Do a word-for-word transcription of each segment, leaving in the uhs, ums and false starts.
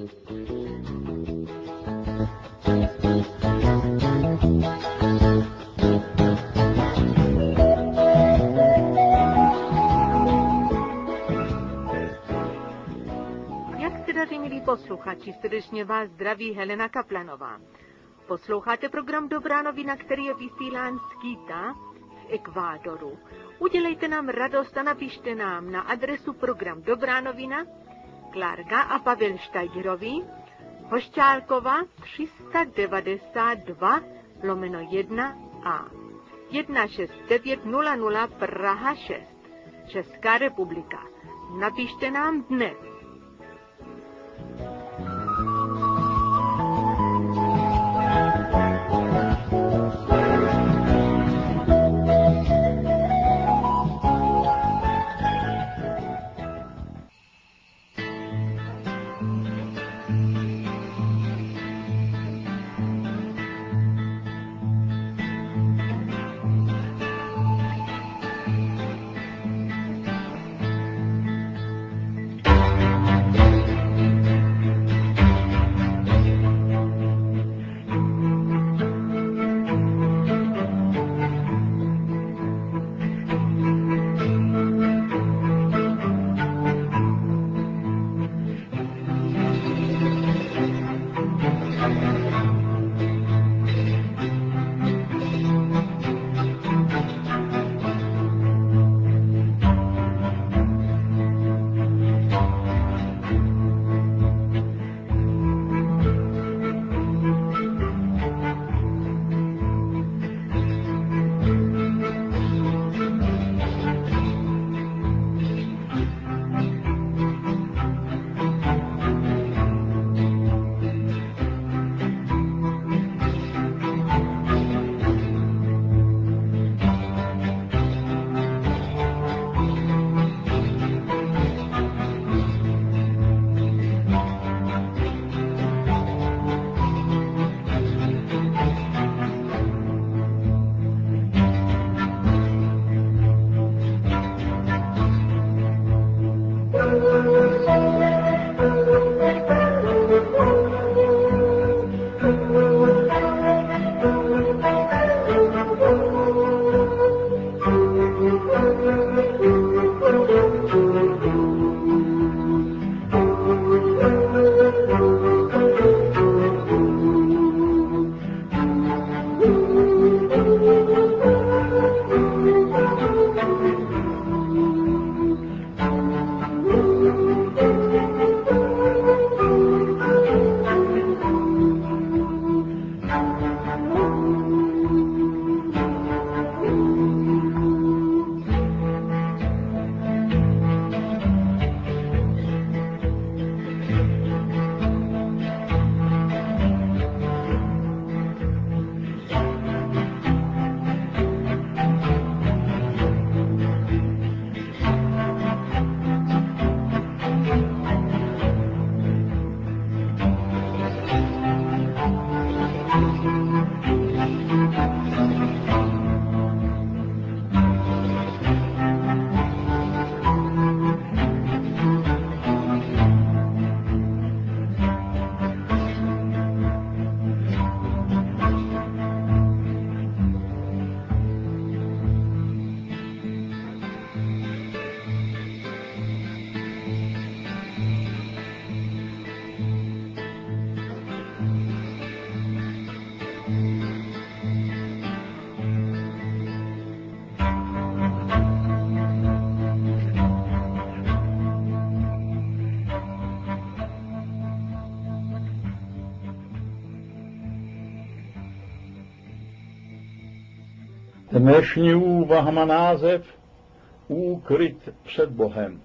Jak se daří, milí posluchači, srdečně vás zdraví Helena Kaplanová. Posloucháte program Dobrá novina, který je vysílán z Quita v Ekvádoru. Udělejte nám radost a napište nám na adresu program Dobrá novina, Klárka a Pavel Štajgerovi, Hošťálkova tři sta devadesát dva lomeno jedna a jedna šest devět nula nula Praha šest, Česká republika. Napište nám dnes. Dnešní úvaha má název Úkryt před Bohem.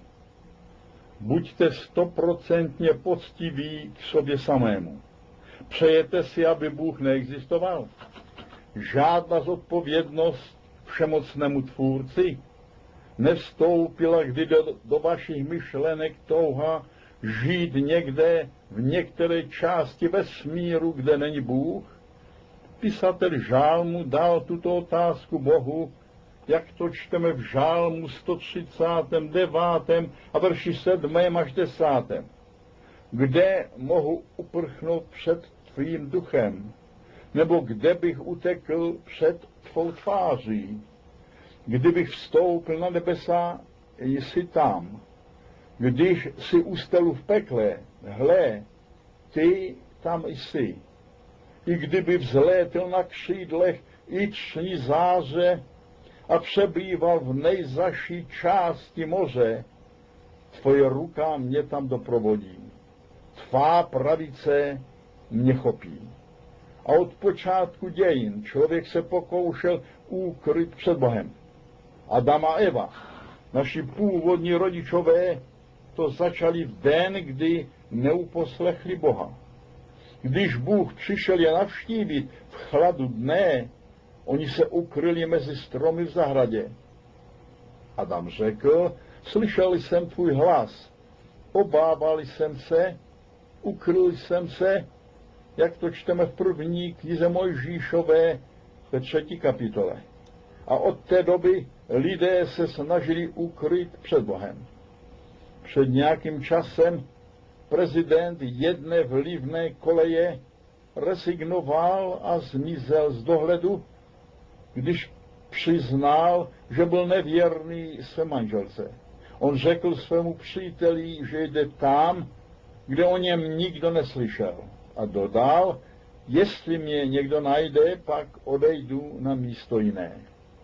Buďte stoprocentně poctiví k sobě samému. Přejete si, aby Bůh neexistoval? Žádná zodpovědnost všemocnému tvůrci nevstoupila kdy do, do vašich myšlenek touha žít někde v některé části vesmíru, kde není Bůh? Pisatel žálmu dal tuto otázku Bohu, jak to čteme v žálmu sto třicátém devátém a verši sedmém až desátém. Kde mohu uprchnout před tvým duchem? Nebo kde bych utekl před tvou tváří? Kdybych vstoupil na nebesa, jsi tam. Když jsi ustelu v pekle, hle, ty tam jsi. I kdyby vzlétil na křídlech iční záře a přebýval v nejzaší části moře, tvoje ruka mě tam doprovodí. Tvá pravice mě chopí. A od počátku dějin člověk se pokoušel ukryt před Bohem. Adam a Eva, naši původní rodičové, to začali v den, kdy neuposlechli Boha. Když Bůh přišel je navštívit v chladu dne, oni se ukryli mezi stromy v zahradě. Adam řekl, slyšel jsem tvůj hlas, obával jsem se, ukryl jsem se, jak to čteme v první knize Mojžíšové ve třetí kapitole. A od té doby lidé se snažili ukryt před Bohem. Před nějakým časem prezident jedné vlivné koleje rezignoval a zmizel z dohledu, když přiznal, že byl nevěrný své manželce. On řekl svému příteli, že jde tam, kde o něm nikdo neslyšel. A dodal, jestli mě někdo najde, pak odejdu na místo jiné.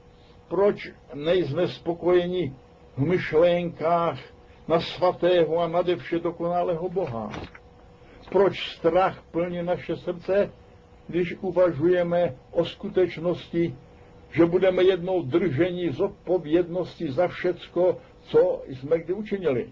Proč nejsme spokojeni v myšlenkách na svatého a nade vše dokonalého Boha? Proč strach plní naše srdce, když uvažujeme o skutečnosti, že budeme jednou drženi zodpovědnosti za všecko, co jsme kdy učinili?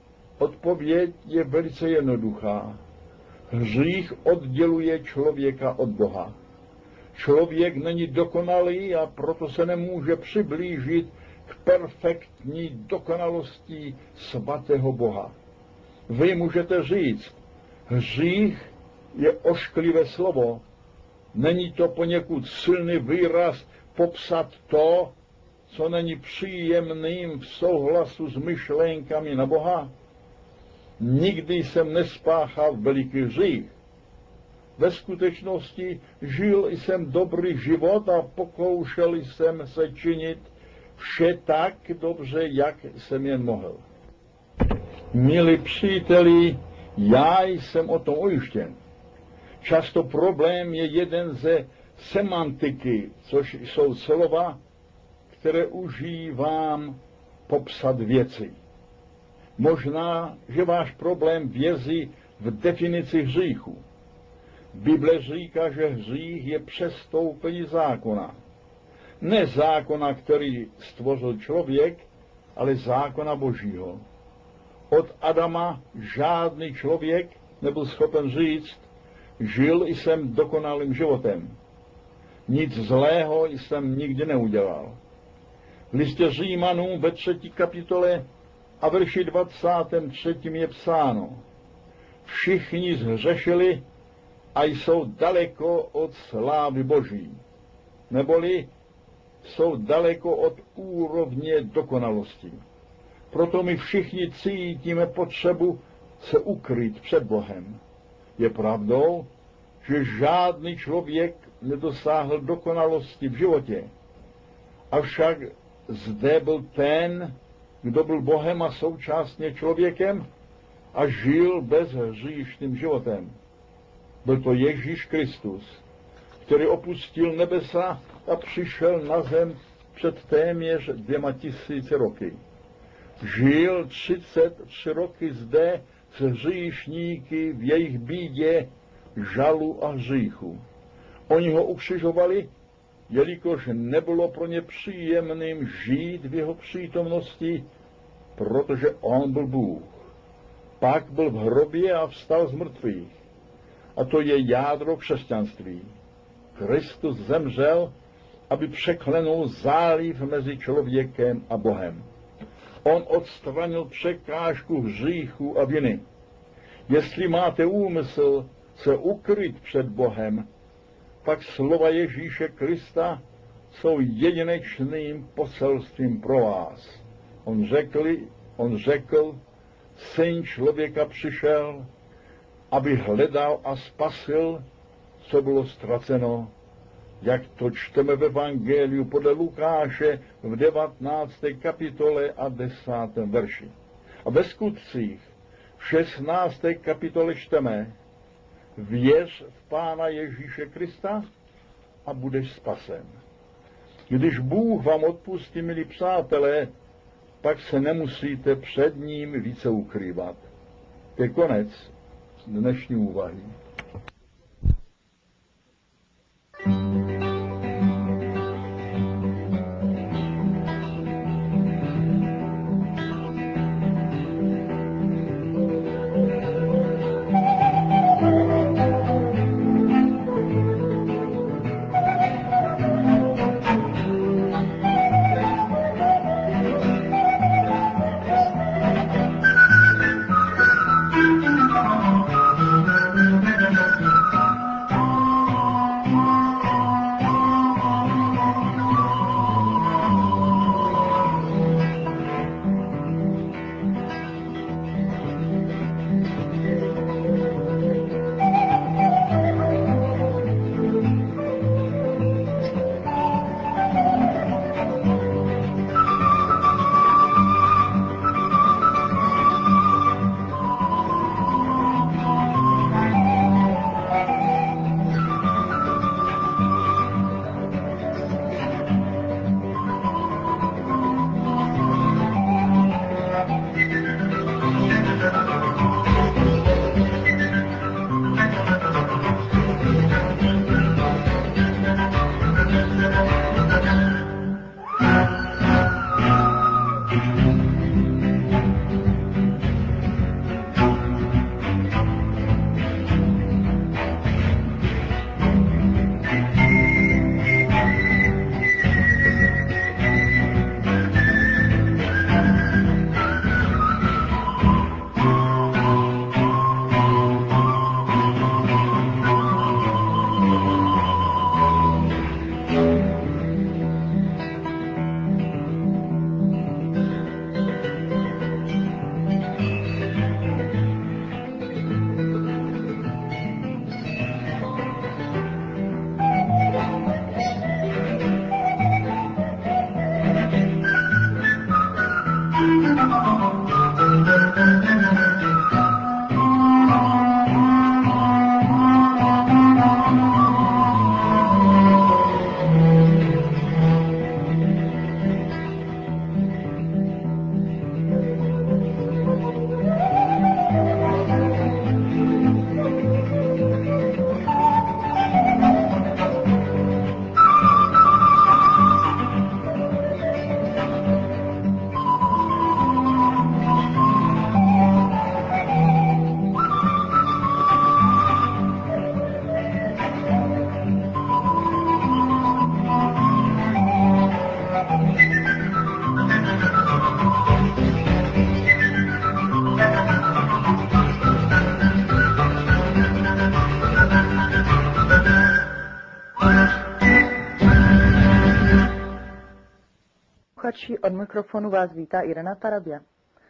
Odpověď je velice jednoduchá. Hřích odděluje člověka od Boha. Člověk není dokonalý a proto se nemůže přiblížit k perfektní dokonalosti svatého Boha. Vy můžete říct, hřích je ošklivé slovo. Není to poněkud silný výraz popsat to, co není příjemným v souhlasu s myšlenkami na Boha? Nikdy jsem nespáchal veliký hřích. Ve skutečnosti žil jsem dobrý život a pokoušel jsem se činit vše tak dobře, jak jsem jen mohl. Milí příteli, já jsem o tom ujištěn. Často problém je jeden ze semantiky, což jsou slova, které užívám popsat věci. Možná, že váš problém vězí v definici hříchu. Bible říká, že hřích je přestoupení zákona. Ne zákona, který stvořil člověk, ale zákona Božího. Od Adama žádný člověk nebyl schopen říct, žil jsem dokonalým životem. Nic zlého jsem nikdy neudělal. V listě Římanům ve třetí kapitole a verši dvacátém třetím je psáno: všichni zhřešili a jsou daleko od slávy Boží, neboli jsou daleko od úrovně dokonalosti. Proto my všichni cítíme potřebu se ukryt před Bohem. Je pravdou, že žádný člověk nedosáhl dokonalosti v životě. Avšak zde byl ten, kdo byl Bohem a současně člověkem a žil bezhříšným životem. Byl to Ježíš Kristus, který opustil nebesa a přišel na zem před téměř dvěma tisíci roky. Žil třicet tři roky zde s hříšníky v jejich bídě, žalu a hříchu. Oni ho ukřižovali, jelikož nebylo pro ně příjemným žít v jeho přítomnosti, protože on byl Bůh. Pak byl v hrobě a vstal z mrtvých. A to je jádro křesťanství. Kristus zemřel, aby překlenul záliv mezi člověkem a Bohem. On odstranil překážku hříchu a viny. Jestli máte úmysl se ukryt před Bohem, pak slova Ježíše Krista jsou jedinečným poselstvím pro vás. On řekl, on řekl, Syn člověka přišel, aby hledal a spasil, co bylo ztraceno, jak to čteme v Evangeliu podle Lukáše v devatenácté kapitole a desátém verši. A ve skutcích v šestnácté kapitole čteme: věř v Pána Ježíše Krista a budeš spasen. Když Bůh vám odpustí, milí přátelé, pak se nemusíte před ním více ukrývat. To je konec dnešní úvahy. Od mikrofonu vás vítá Irena Tarabia.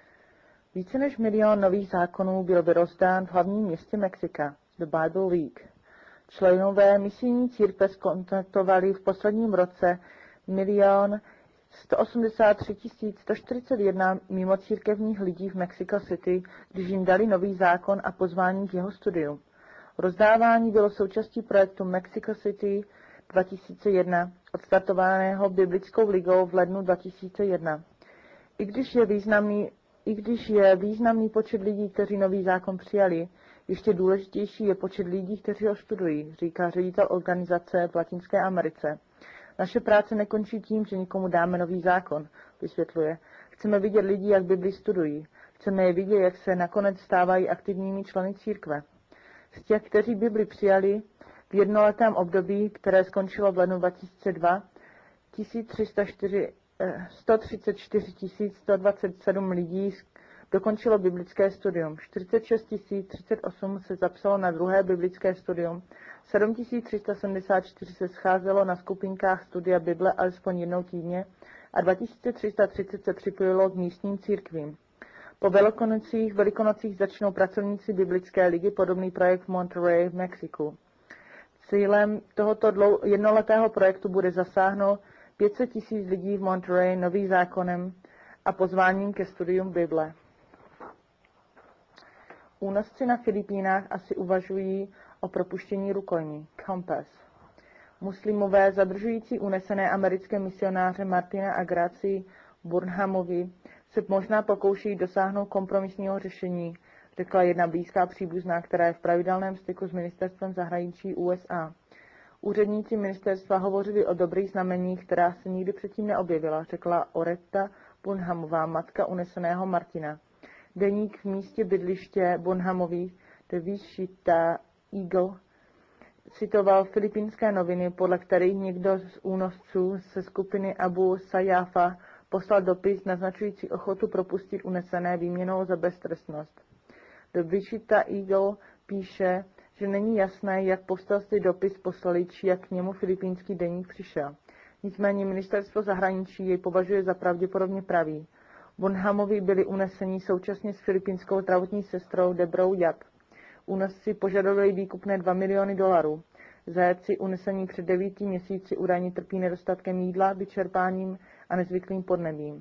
Více než milion nových zákonů byl vyrozdán v hlavním městě Mexika, The Bible Week. Členové misijní církve skontaktovali v posledním roce milion sto osmdesát tři tisíc sto čtyřicet jedna mimocírkevních lidí v Mexico City, když jim dali nový zákon a pozvání k jeho studiu. Rozdávání bylo součástí projektu Mexico City dva tisíce jedna, odstartovaného Biblickou ligou v lednu dva tisíce jedna. I když je významný, i když je významný počet lidí, kteří nový zákon přijali, ještě důležitější je počet lidí, kteří ho studují, říká ředitel organizace v Latinské Americe. Naše práce nekončí tím, že někomu dáme nový zákon, vysvětluje. Chceme vidět lidi, jak Bibli studují. Chceme je vidět, jak se nakonec stávají aktivními členy církve. Z těch, kteří Bibli přijali, v jednoletém období, které skončilo v lednu dva tisíce dva, sto třicet čtyři tisíc sto dvacet sedm lidí dokončilo biblické studium, čtyřicet šest tisíc třicet osm se zapsalo na druhé biblické studium, sedm tisíc tři sta sedmdesát čtyři se scházelo na skupinkách studia Bible alespoň jednou týdně a dva tisíce tři sta třicet se připojilo k místním církvím. Po Velikonocích, Velikonocích začnou pracovníci Biblické ligy podobný projekt v Monterrey v Mexiku. Cílem tohoto dlou, jednoletého projektu bude zasáhnout pět set tisíc lidí v Monterrey novým zákonem a pozváním ke studium Bible. Únosci na Filipínách asi uvažují o propuštění rukojmí. Compass. Muslimové zadržující unesené americké misionáře Martina a Gracie Burnhamovi se možná pokouší dosáhnout kompromisního řešení, řekla jedna blízká příbuzná, která je v pravidelném styku s ministerstvem zahraničí U S A. Úředníci ministerstva hovořili o dobrých znameních, která se nikdy předtím neobjevila, řekla Oretta Burnhamová, matka uneseného Martina. Deník v místě bydliště Burnhamových, The Wichita Eagle, citoval filipínské noviny, podle kterých někdo z únosců ze skupiny Abu Sayyafa poslal dopis naznačující ochotu propustit unesené výměnou za beztrestnost. The Wichita Eagle píše, že není jasné, jak povstalci dopis poslali, či jak k němu filipínský deník přišel. Nicméně ministerstvo zahraničí jej považuje za pravděpodobně pravý. Burnhamovi byli uneseni současně s filipínskou zdravotní sestrou Debrou Yap. Únosci požadovali výkupné dva miliony dolarů. Zajatci unesení před devíti měsíci údajně trpí nedostatkem jídla, vyčerpáním a nezvyklým podnebím.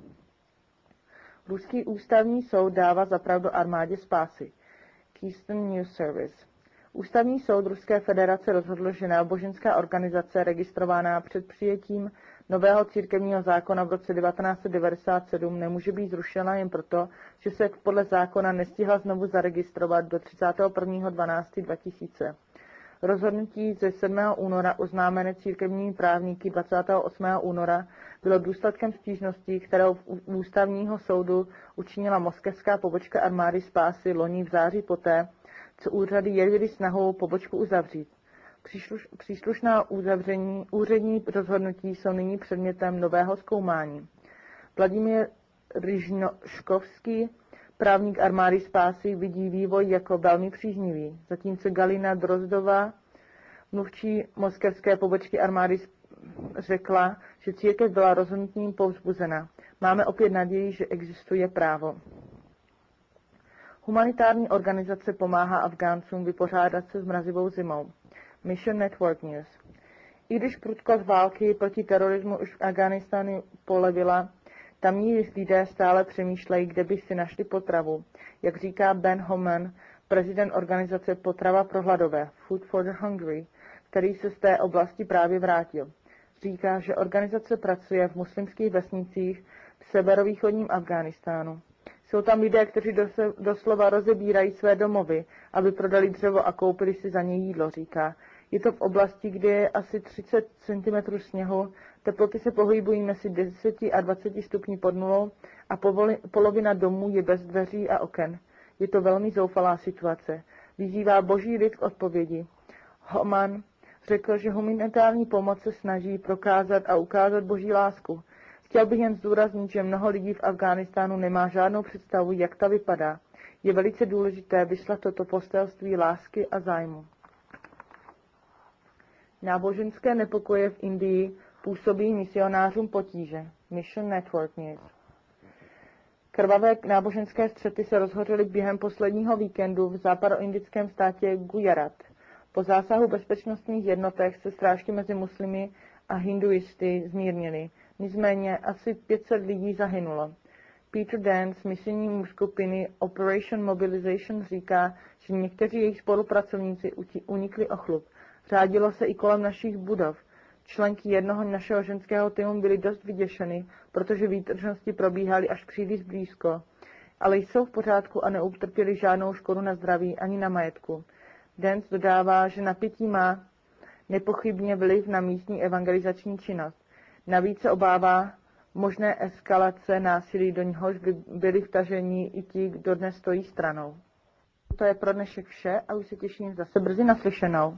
Ruský ústavní soud dává zapravdu armádě spásy. Keystone News Service. Ústavní soud Ruské federace rozhodl, že náboženská organizace registrovaná před přijetím nového církevního zákona v roce devatenáct set devadesát sedm nemůže být zrušena jen proto, že se podle zákona nestihla znovu zaregistrovat do třicátého prvního dvanáctého dva tisíce. Rozhodnutí ze sedmého února oznámené církevními právníky dvacátého osmého února bylo důsledkem stížností, kterou u ústavního soudu učinila moskevská pobočka armády spásy loni v září poté, co úřady jevily snahou pobočku uzavřít. Přísluš, příslušná uzavření, úřední rozhodnutí jsou nyní předmětem nového zkoumání. Vladimír Ryžnoškovský, právník armády spásy, vidí vývoj jako velmi příznivý, zatímco Galina Drozdová, mluvčí moskevské pobočky armády, řekla, že církev byla rozhodnutím povzbuzena. Máme opět naději, že existuje právo. Humanitární organizace pomáhá Afgáncům vypořádat se s mrazivou zimou. Mission Network News. I když prudkost války proti terorismu už v Afghánistánu polevila, tamní lidé stále přemýšlejí, kde by si našli potravu. Jak říká Ben Homan, prezident organizace Potrava pro hladové, Food for the Hungry, který se z té oblasti právě vrátil. Říká, že organizace pracuje v muslimských vesnicích v severovýchodním Afghánistánu. Jsou tam lidé, kteří doslova rozebírají své domovy, aby prodali dřevo a koupili si za ně jídlo, říká. Je to v oblasti, kde je asi třicet centimetrů sněhu, teploty se pohybují mezi deseti a dvaceti stupni pod nulou a povoli, polovina domů je bez dveří a oken. Je to velmi zoufalá situace. Vyzývá boží lid k odpovědi. Homan řekl, že humanitární pomoc se snaží prokázat a ukázat boží lásku. Chtěl bych jen zdůraznit, že mnoho lidí v Afghánistánu nemá žádnou představu, jak ta vypadá. Je velice důležité vyslat toto poselství lásky a zájmu. Náboženské nepokoje v Indii působí misionářům potíže. Mission Network News. Krvavé náboženské střety se rozhořely během posledního víkendu v západoindickém státě Gujarat. Po zásahu bezpečnostních jednotek se srážky mezi muslimy a hinduisty zmírnily. Nicméně asi pět set lidí zahynulo. Peter Dan z misijní skupiny Operation Mobilization říká, že někteří jejich spolupracovníci unikli o chlup. Řádilo se i kolem našich budov. Členky jednoho našeho ženského týmu byly dost vyděšeny, protože výtržnosti probíhaly až příliš blízko, ale jsou v pořádku a neutrpěli žádnou škodu na zdraví ani na majetku. Dance dodává, že napětí má nepochybně vliv na místní evangelizační činnost. Navíc se obává možné eskalace násilí, do něhož by byli vtaženi i ti, kdo dnes stojí stranou. To je pro dnešek vše a už se těším zase brzy naslyšenou.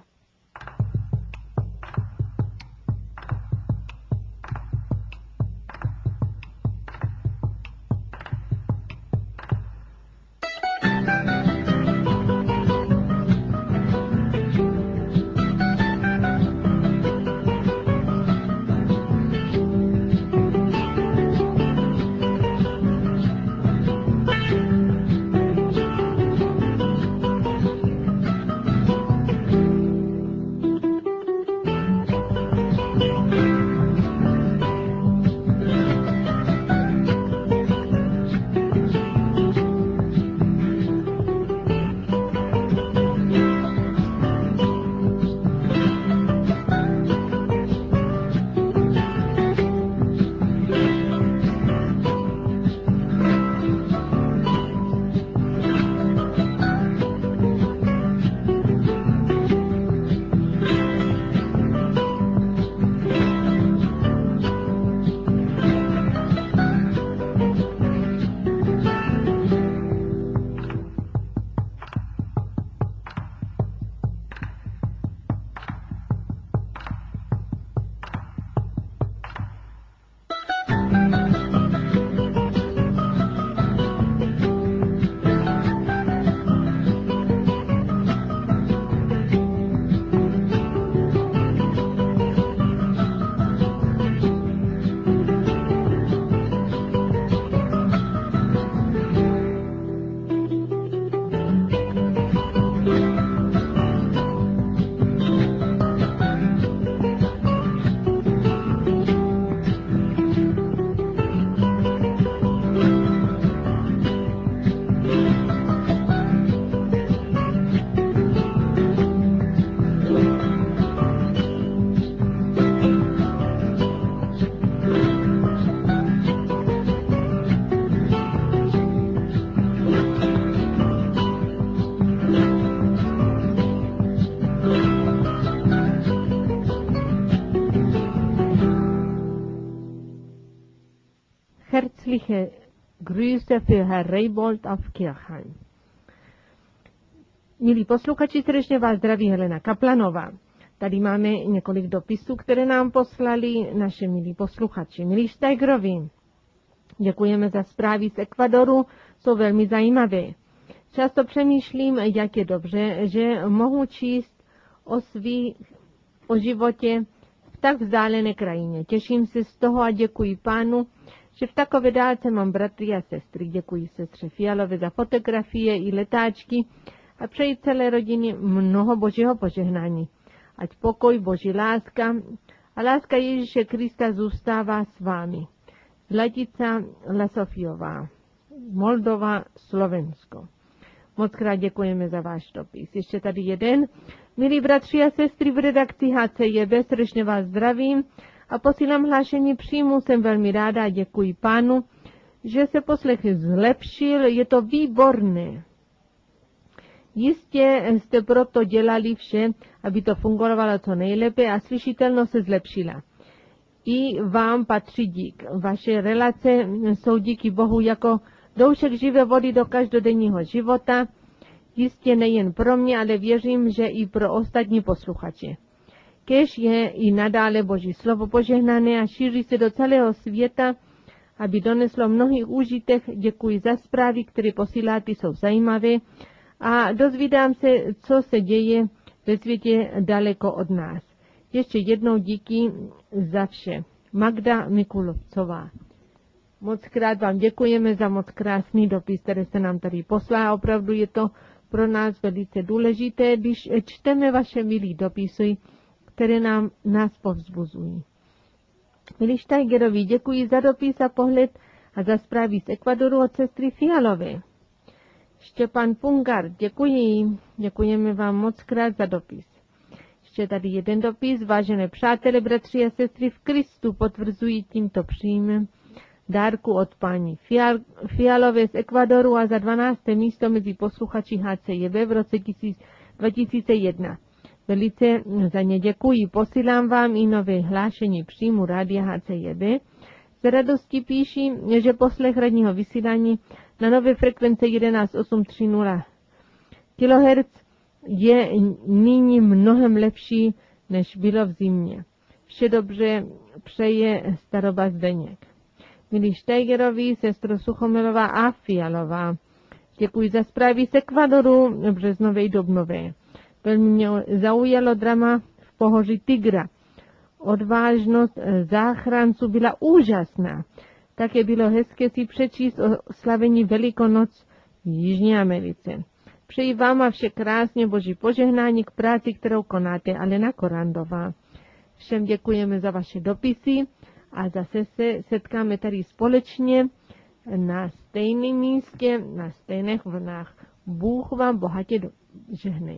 Herzliche Grüße für Herr Reibold auf Kirchheim. Milí posluchači, srdečně vás zdraví Helena Kaplanová. Tady máme několik dopisů, které nám poslali naše milí posluchači. Milí Steigerovi, děkujeme za zprávy z Ekvadoru, jsou velmi zajímavé. Často přemýšlím, jak je dobře, že mohu číst o svých, o životě v tak vzdálené krajině. Těším se z toho a děkuji pánu, že v takové dálce mám bratry a sestry. Děkuji sestře Fialové za fotografie i letáčky a přeji celé rodině mnoho božího požehnání. Ať pokoj, boží láska a láska Ježíše Krista zůstává s vámi. Zlatica Lasofiová, Moldova, Slovensko. Moc krát děkujeme za váš dopis. Ještě tady jeden. Milí bratři a sestry v redakci H C J B, srdečně vás zdravím a posílám hlášení příjmu. Jsem velmi ráda a děkuji pánu, že se poslech zlepšil. Je to výborné. Jistě jste proto dělali vše, aby to fungovalo co nejlépe a slyšitelnost se zlepšila. I vám patří dík. Vaše relace jsou díky Bohu jako doušek živé vody do každodenního života, jistě nejen pro mě, ale věřím, že i pro ostatní posluchače. Kéž je i nadále Boží slovo požehnané a šíří se do celého světa, aby doneslo mnohých užitek. Děkuji za zprávy, které posíláte, jsou zajímavé a dozvídám se, co se děje ve světě daleko od nás. Ještě jednou díky za vše. Magda Mikulovcová. Moc krát vám děkujeme za moc krásný dopis, který jste nám tady poslal. Opravdu je to pro nás velice důležité, když čteme vaše milí dopisy, které nám, nás povzbuzují. Milí Steigerovi, děkuji za dopis a pohled a za zprávy z Ekvadoru od sestry Fialové. Štěpán Pungar, děkuji. Děkujeme vám moc krát za dopis. Ještě tady jeden dopis. Vážené přátelé, bratři a sestry v Kristu, potvrzují tímto příjmem dárku od paní Fial, Fialové z Ekvadoru a za dvanácté místo mezi posluchači H C J B v roce dva tisíce jedna. Velice za ně děkuji. Posílám vám i nové hlášení příjmu rádia H C J B. S radostí píší, že poslech radního vysílání na nové frekvence jedenáct osm tři nula kilohertzů je nyní mnohem lepší, než bylo v zimě. Vše dobře přeje staroba Zdeněk. Milí Steigerovi, sestro Suchomilová a Fialová. Děkuji za zprávy z Ekvadoru, březnové i dubnové. Velmi mě zaujalo drama v pohoří Tigra. Odvážnost záchranců byla úžasná. Také bylo hezké si přečíst o slavení Velikonoc v Jižní Americe. Přeji vám a vše krásně boží požehnání k práci, kterou konáte, Alena Korandová. Všem děkujeme za vaše dopisy a zase se setkáme tady společně na stejném místě, na stejných vlnách. Bůh vám bohatě žehnej.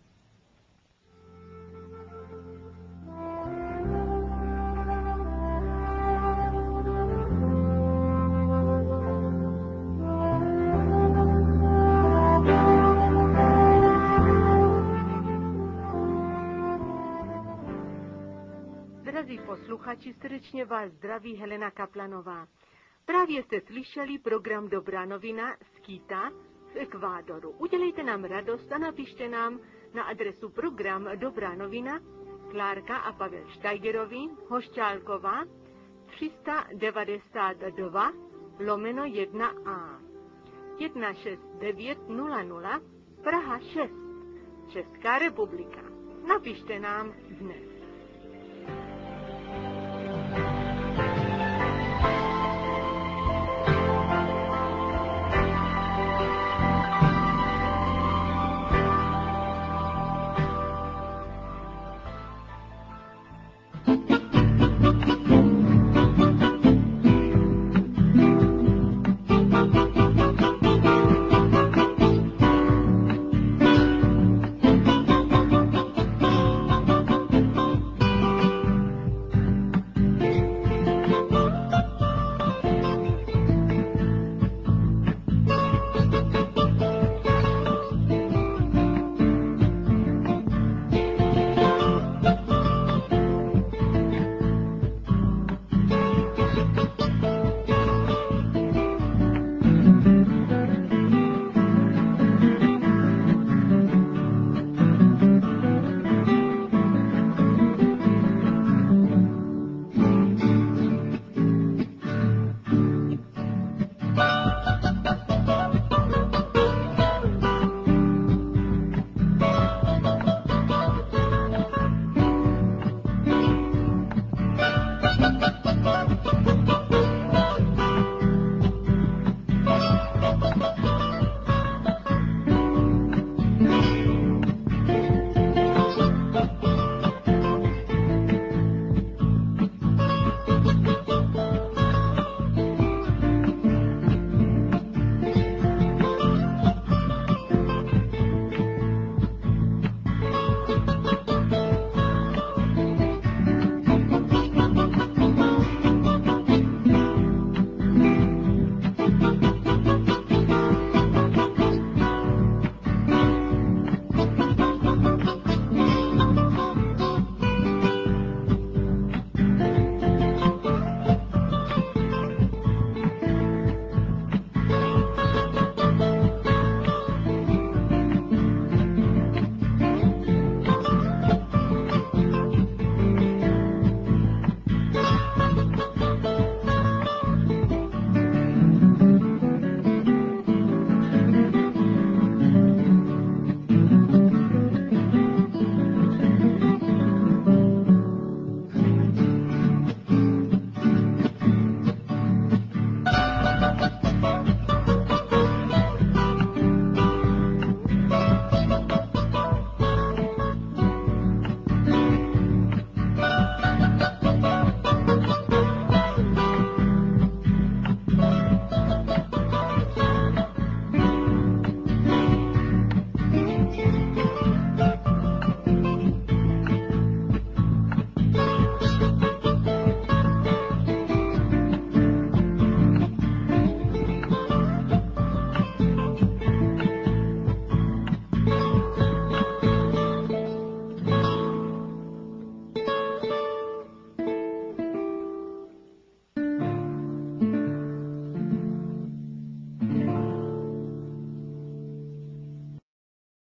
Drazí posluchači, srdečně vás zdraví Helena Kaplanová. Právě jste slyšeli program Dobrá novina z Quita v Ekvádoru. Udělejte nám radost a napište nám na adresu program Dobrá novina, Klárka a Pavel Steigerovi, Hošťálková, tři sta devadesát dva lomeno jedna a jedna šest devět nula nula Praha šest, Česká republika. Napište nám dnes.